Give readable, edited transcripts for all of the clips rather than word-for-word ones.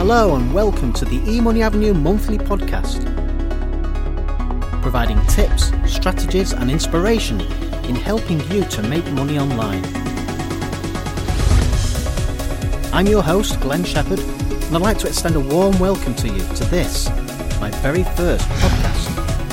Hello and welcome to the eMoney Avenue monthly podcast, providing tips, strategies and inspiration in helping you to make money online. I'm your host, Glenn Shepherd, and I'd like to extend a warm welcome to you to this, my very first podcast.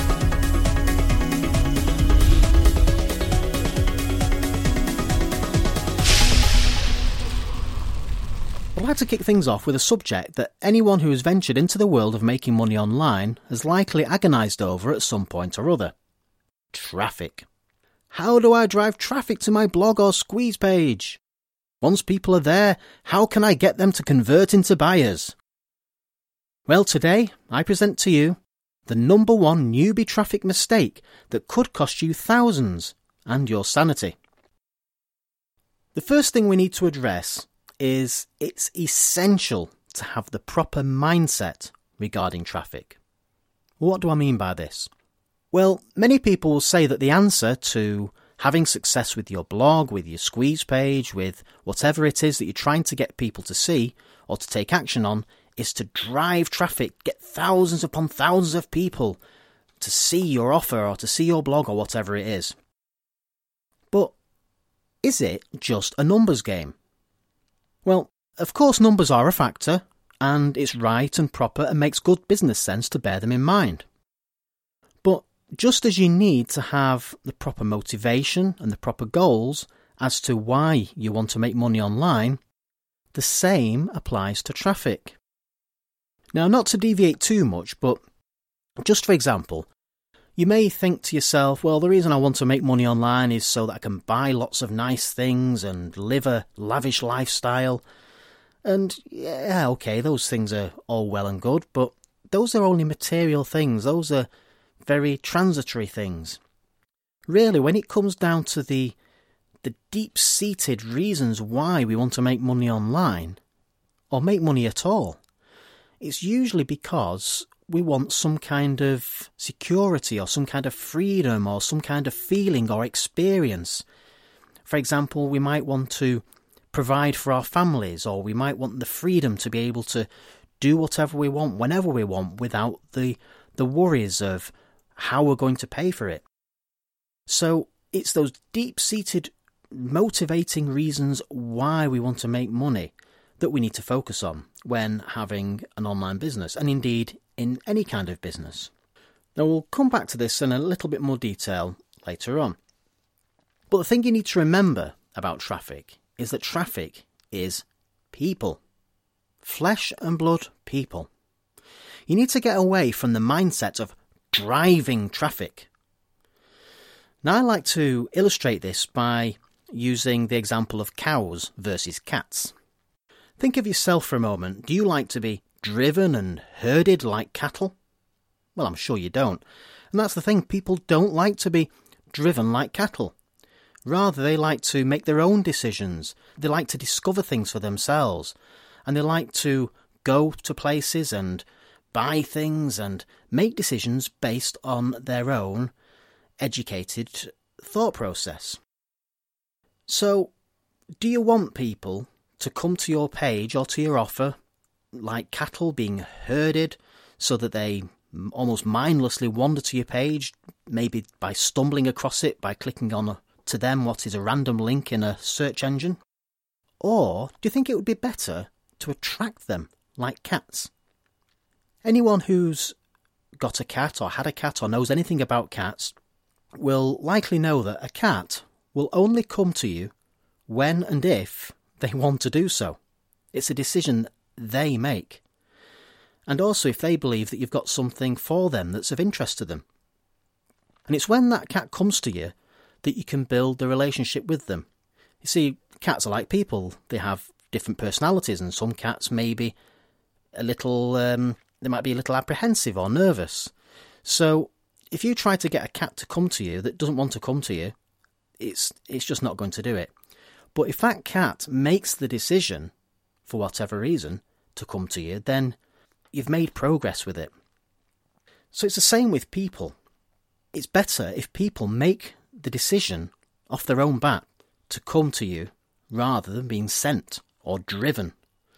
I'd like to kick things off with a subject that anyone who has ventured into the world of making money online has likely agonised over at some point or other. Traffic. How do I drive traffic to my blog or squeeze page? Once people are there, how can I get them to convert into buyers? Well, today I present to you the number one newbie traffic mistake that could cost you thousands and your sanity. The first thing we need to address is it's essential to have the proper mindset regarding traffic. What do I mean by this? Well, many people will say that the answer to having success with your blog, with your squeeze page, with whatever it is that you're trying to get people to see or to take action on is to drive traffic, get thousands upon thousands of people to see your offer or to see your blog or whatever it is. But is it just a numbers game? Well, of course numbers are a factor, and it's right and proper and makes good business sense to bear them in mind. But just as you need to have the proper motivation and the proper goals as to why you want to make money online, the same applies to traffic. Now, not to deviate too much, but just for example, you may think to yourself, well, the reason I want to make money online is so that I can buy lots of nice things and live a lavish lifestyle. And yeah, okay, those things are all well and good, but those are only material things. Those are very transitory things. Really, when it comes down to the deep-seated reasons why we want to make money online, or make money at all, it's usually because we want some kind of security or some kind of freedom or some kind of feeling or experience. For example, we might want to provide for our families, or we might want the freedom to be able to do whatever we want, whenever we want, without the worries of how we're going to pay for it. So it's those deep-seated motivating reasons why we want to make money that we need to focus on when having an online business, and indeed in any kind of business. Now, we'll come back to this in a little bit more detail later on. But the thing you need to remember about traffic is that traffic is people. Flesh and blood people. You need to get away from the mindset of driving traffic. Now, I like to illustrate this by using the example of cows versus cats. Think of yourself for a moment. Do you like to be driven and herded like cattle? Well, I'm sure you don't. And that's the thing, people don't like to be driven like cattle. Rather, they like to make their own decisions. They like to discover things for themselves. And they like to go to places and buy things and make decisions based on their own educated thought process. So, do you want people to come to your page or to your offer like cattle being herded so that they almost mindlessly wander to your page, maybe by stumbling across it, by clicking on to them what is a random link in a search engine? Or do you think it would be better to attract them like cats? Anyone who's got a cat or had a cat or knows anything about cats will likely know that a cat will only come to you when and if they want to do so. It's a decision they make. And also if they believe that you've got something for them that's of interest to them. And it's when that cat comes to you that you can build the relationship with them. You see, cats are like people. They have different personalities, and some cats may be a little, they might be a little apprehensive or nervous. So if you try to get a cat to come to you that doesn't want to come to you, it's just not going to do it. But if that cat makes the decision, for whatever reason, to come to you, then you've made progress with it. So it's the same with people. It's better if people make the decision off their own bat to come to you rather than being sent or driven.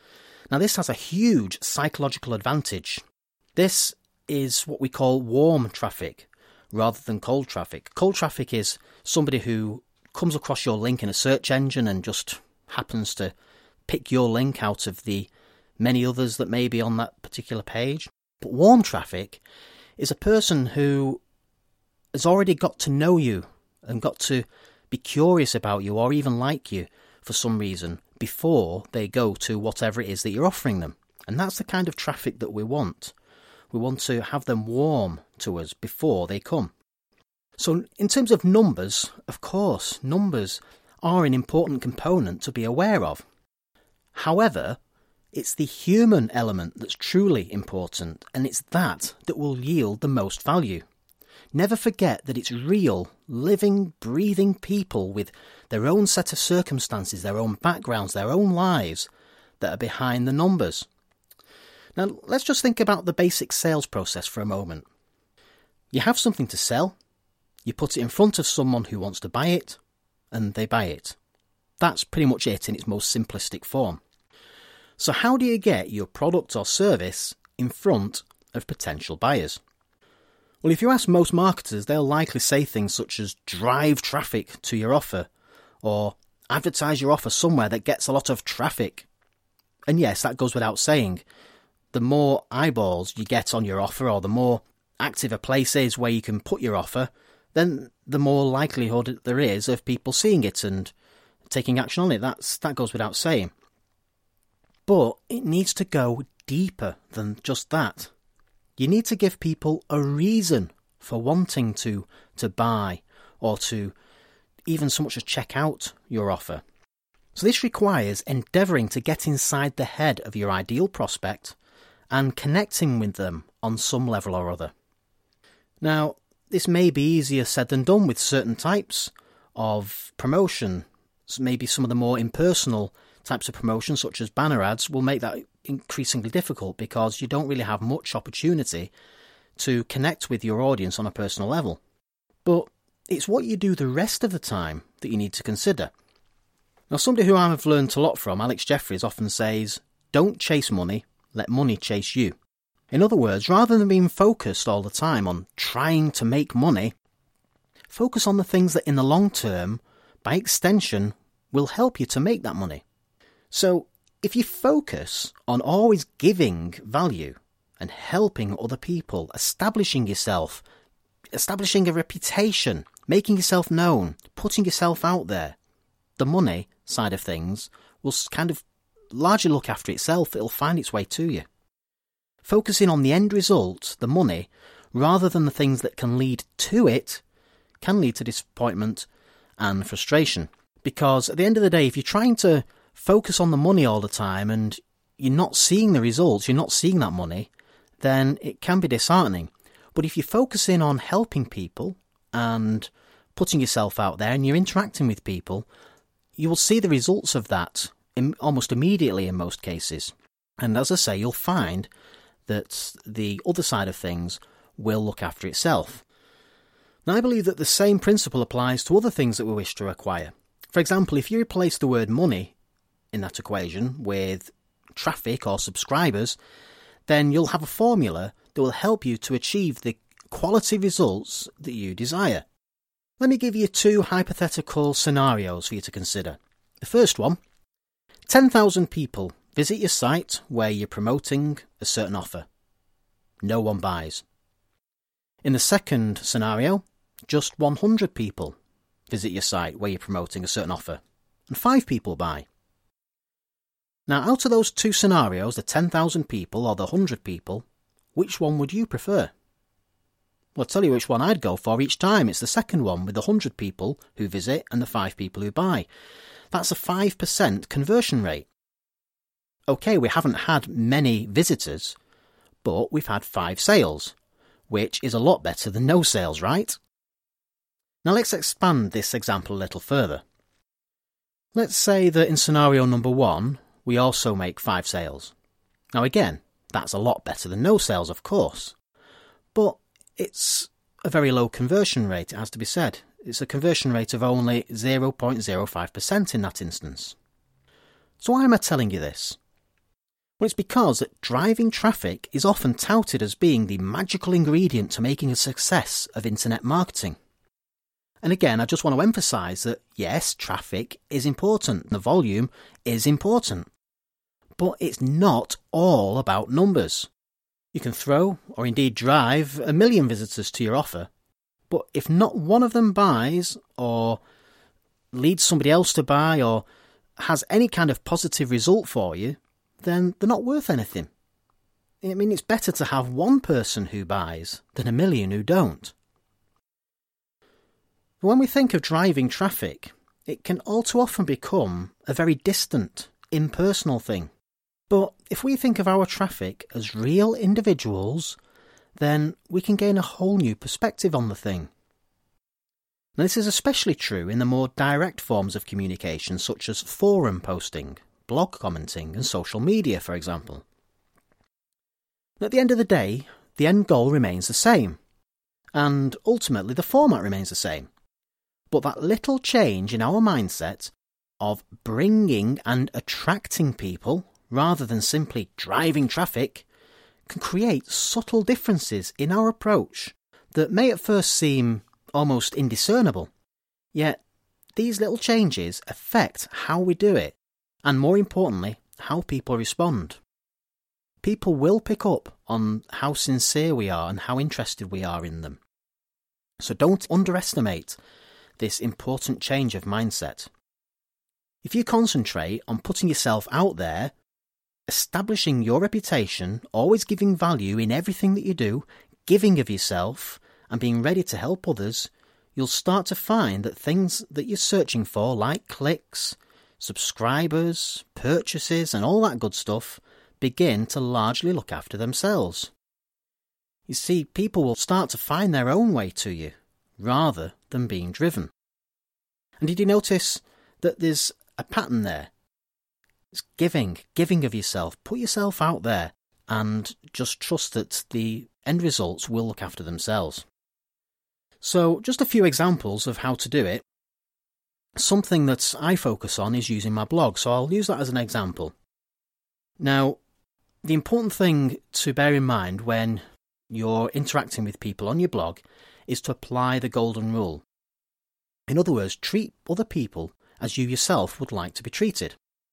Now this has a huge psychological advantage. This is what we call warm traffic rather than cold traffic. Cold traffic is somebody who comes across your link in a search engine and just happens to pick your link out of the many others that may be on that particular page. But warm traffic is a person who has already got to know you and got to be curious about you or even like you for some reason before they go to whatever it is that you're offering them. And that's the kind of traffic that we want. We want to have them warm to us before they come. So in terms of numbers, of course, numbers are an important component to be aware of. However, it's the human element that's truly important, and it's that will yield the most value. Never forget that it's real, living, breathing people with their own set of circumstances, their own backgrounds, their own lives that are behind the numbers. Now, let's just think about the basic sales process for a moment. You have something to sell, you put it in front of someone who wants to buy it, and they buy it. That's pretty much it in its most simplistic form. So how do you get your product or service in front of potential buyers? Well, if you ask most marketers, they'll likely say things such as drive traffic to your offer or advertise your offer somewhere that gets a lot of traffic. And yes, that goes without saying. The more eyeballs you get on your offer or the more active a place is where you can put your offer, then the more likelihood there is of people seeing it and taking action on it. That goes without saying. But it needs to go deeper than just that. You need to give people a reason for wanting to buy or to even so much as check out your offer. So this requires endeavouring to get inside the head of your ideal prospect and connecting with them on some level or other. Now, this may be easier said than done with certain types of promotion. So maybe some of the more impersonal types of promotion, such as banner ads, will make that increasingly difficult because you don't really have much opportunity to connect with your audience on a personal level. But it's what you do the rest of the time that you need to consider. Now, somebody who I've learned a lot from, Alex Jeffries, often says, don't chase money, let money chase you. In other words, rather than being focused all the time on trying to make money, focus on the things that in the long term, by extension, will help you to make that money. So, if you focus on always giving value and helping other people, establishing yourself, establishing a reputation, making yourself known, putting yourself out there, the money side of things will kind of largely look after itself. It'll find its way to you. Focusing on the end result, the money, rather than the things that can lead to it, can lead to disappointment and frustration. Because at the end of the day, if you're trying to focus on the money all the time and you're not seeing the results, you're not seeing that money, then it can be disheartening. But if you're focusing on helping people and putting yourself out there and you're interacting with people, you will see the results of that almost immediately in most cases. And as I say, you'll find that the other side of things will look after itself. Now, I believe that the same principle applies to other things that we wish to acquire. For example, if you replace the word money in that equation with traffic or subscribers, then you'll have a formula that will help you to achieve the quality results that you desire. Let me give you two hypothetical scenarios for you to consider. The first one, 10,000 people visit your site where you're promoting a certain offer. No one buys. In the second scenario, just 100 people visit your site where you're promoting a certain offer, and 5 people buy. Now, out of those two scenarios, the 10,000 people or the 100 people, which one would you prefer? Well, I'll tell you which one I'd go for each time. It's the second one with the 100 people who visit and the 5 people who buy. That's a 5% conversion rate. Okay, we haven't had many visitors, but we've had 5 sales, which is a lot better than no sales, right? Now let's expand this example a little further. Let's say that in scenario number 1, we also make 5 sales. Now again, that's a lot better than no sales, of course. But it's a very low conversion rate, it has to be said. It's a conversion rate of only 0.05% in that instance. So why am I telling you this? Well, it's because that driving traffic is often touted as being the magical ingredient to making a success of internet marketing. And again, I just want to emphasise that yes, traffic is important, the volume is important, but it's not all about numbers. You can throw, or indeed drive, 1 million visitors to your offer, but if not one of them buys, or leads somebody else to buy, or has any kind of positive result for you, then they're not worth anything. I mean, it's better to have one person who buys than 1 million who don't. When we think of driving traffic, it can all too often become a very distant, impersonal thing. But if we think of our traffic as real individuals, then we can gain a whole new perspective on the thing. Now, this is especially true in the more direct forms of communication, such as forum posting, blog commenting, and social media, for example. At the end of the day, the end goal remains the same, and ultimately the format remains the same. But that little change in our mindset of bringing and attracting people, rather than simply driving traffic, can create subtle differences in our approach that may at first seem almost indiscernible. Yet, these little changes affect how we do it, and more importantly, how people respond. People will pick up on how sincere we are and how interested we are in them. So don't underestimate this important change of mindset. If you concentrate on putting yourself out there, establishing your reputation, always giving value in everything that you do, giving of yourself, and being ready to help others, you'll start to find that things that you're searching for, like clicks, subscribers, purchases, and all that good stuff, begin to largely look after themselves. You see, people will start to find their own way to you, rather than being driven. And did you notice that there's a pattern there? It's giving of yourself. Put yourself out there and just trust that the end results will look after themselves. So, just a few examples of how to do it. Something that I focus on is using my blog, so I'll use that as an example. Now, the important thing to bear in mind when you're interacting with people on your blog is to apply the golden rule. In other words, treat other people as you yourself would like to be treated.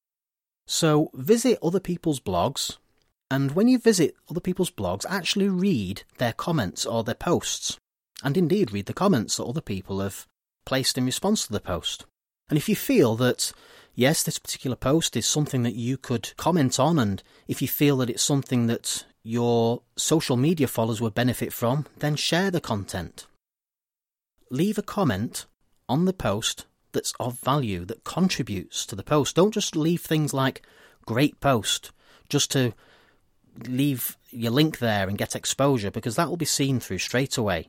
So visit other people's blogs, and when you visit other people's blogs, actually read their comments or their posts, and indeed read the comments that other people have placed in response to the post. And if you feel that, yes, this particular post is something that you could comment on, and if you feel that it's something that your social media followers would benefit from, then share the content. Leave a comment on the post that's of value, that contributes to the post. Don't just leave things like great post just to leave your link there and get exposure, because that will be seen through straight away.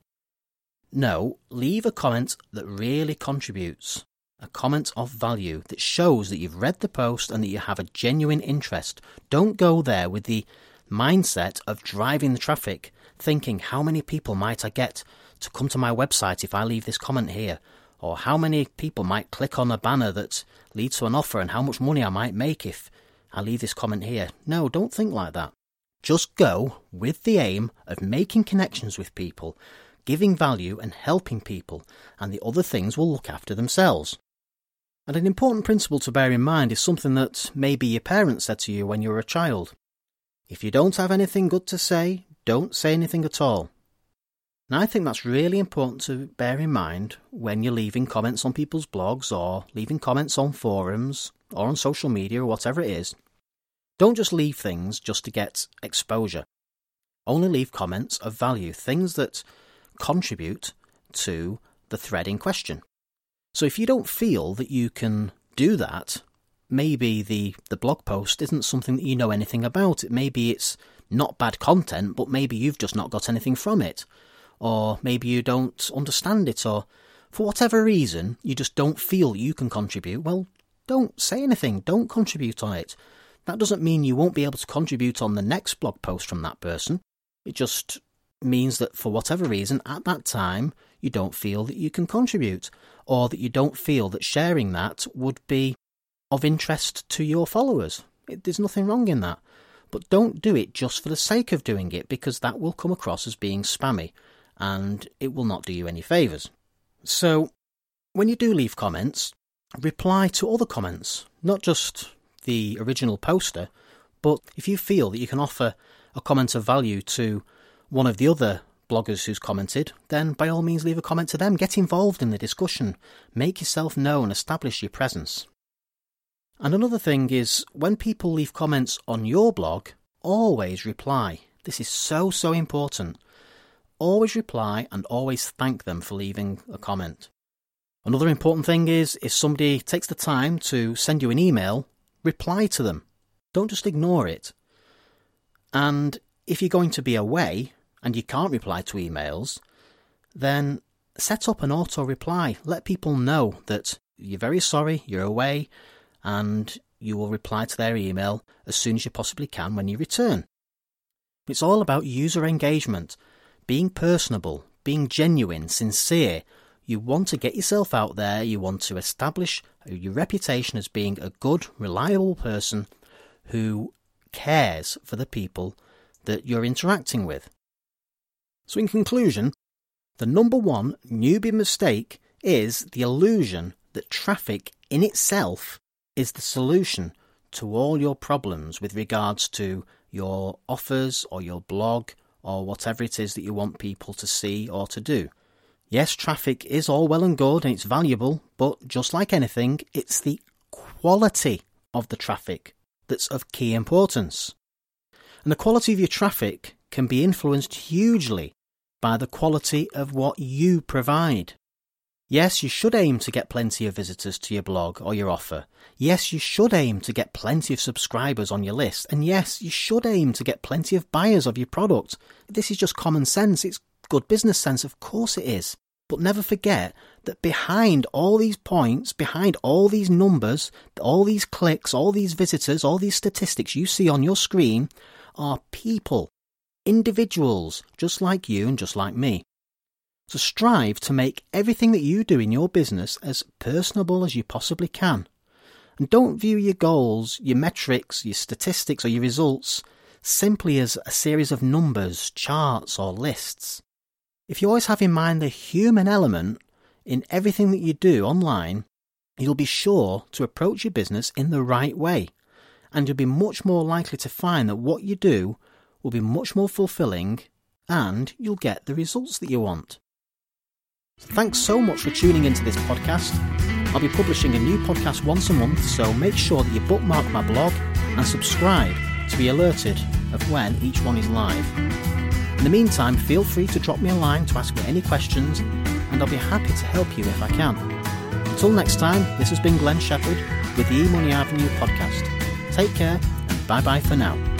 No, leave a comment that really contributes, a comment of value that shows that you've read the post and that you have a genuine interest. Don't go there with the mindset of driving the traffic, thinking how many people might I get to come to my website if I leave this comment here, or how many people might click on a banner that leads to an offer, and how much money I might make if I leave this comment here. No, don't think like that. Just go with the aim of making connections with people, giving value and helping people, and the other things will look after themselves. And an important principle to bear in mind is something that maybe your parents said to you when you were a child. If you don't have anything good to say, don't say anything at all. And I think that's really important to bear in mind when you're leaving comments on people's blogs, or leaving comments on forums, or on social media, or whatever it is. Don't just leave things just to get exposure. Only leave comments of value, things that contribute to the thread in question. So if you don't feel that you can do that, maybe the blog post isn't something that you know anything about. Maybe it's not bad content, but maybe you've just not got anything from it. Or maybe you don't understand it, or for whatever reason, you just don't feel you can contribute. Well, don't say anything. Don't contribute on it. That doesn't mean you won't be able to contribute on the next blog post from that person. It just means that for whatever reason, at that time, you don't feel that you can contribute, or that you don't feel that sharing that would be of interest to your followers. There's nothing wrong in that. But don't do it just for the sake of doing it, because that will come across as being spammy and it will not do you any favours. So when you do leave comments, reply to other comments, not just the original poster, but if you feel that you can offer a comment of value to one of the other bloggers who's commented, then by all means leave a comment to them. Get involved in the discussion, make yourself known, establish your presence. And another thing is, when people leave comments on your blog, always reply. This is so important. Always reply and always thank them for leaving a comment. Another important thing is, if somebody takes the time to send you an email, reply to them. Don't just ignore it. And if you're going to be away and you can't reply to emails, then set up an auto-reply. Let people know that you're very sorry, you're away, and you will reply to their email as soon as you possibly can when you return. It's all about user engagement, being personable, being genuine, sincere. You want to get yourself out there, you want to establish your reputation as being a good, reliable person who cares for the people that you're interacting with. So in conclusion, the number one newbie mistake is the illusion that traffic in itself is the solution to all your problems with regards to your offers or your blog or whatever it is that you want people to see or to do. Yes, traffic is all well and good and it's valuable, but just like anything, it's the quality of the traffic that's of key importance. And the quality of your traffic can be influenced hugely by the quality of what you provide. Yes, you should aim to get plenty of visitors to your blog or your offer. Yes, you should aim to get plenty of subscribers on your list. And yes, you should aim to get plenty of buyers of your product. This is just common sense. It's good business sense. Of course it is. But never forget that behind all these points, behind all these numbers, all these clicks, all these visitors, all these statistics you see on your screen are people, individuals, just like you and just like me. So strive to make everything that you do in your business as personable as you possibly can. And don't view your goals, your metrics, your statistics or your results simply as a series of numbers, charts or lists. If you always have in mind the human element in everything that you do online, you'll be sure to approach your business in the right way. And you'll be much more likely to find that what you do will be much more fulfilling and you'll get the results that you want. Thanks so much for tuning into this podcast. I'll be publishing a new podcast once a month, so make sure that you bookmark my blog and subscribe to be alerted of when each one is live. In the meantime, feel free to drop me a line to ask me any questions, and I'll be happy to help you if I can. Until next time, this has been Glenn Shepherd with the eMoney Avenue podcast. Take care, and bye-bye for now.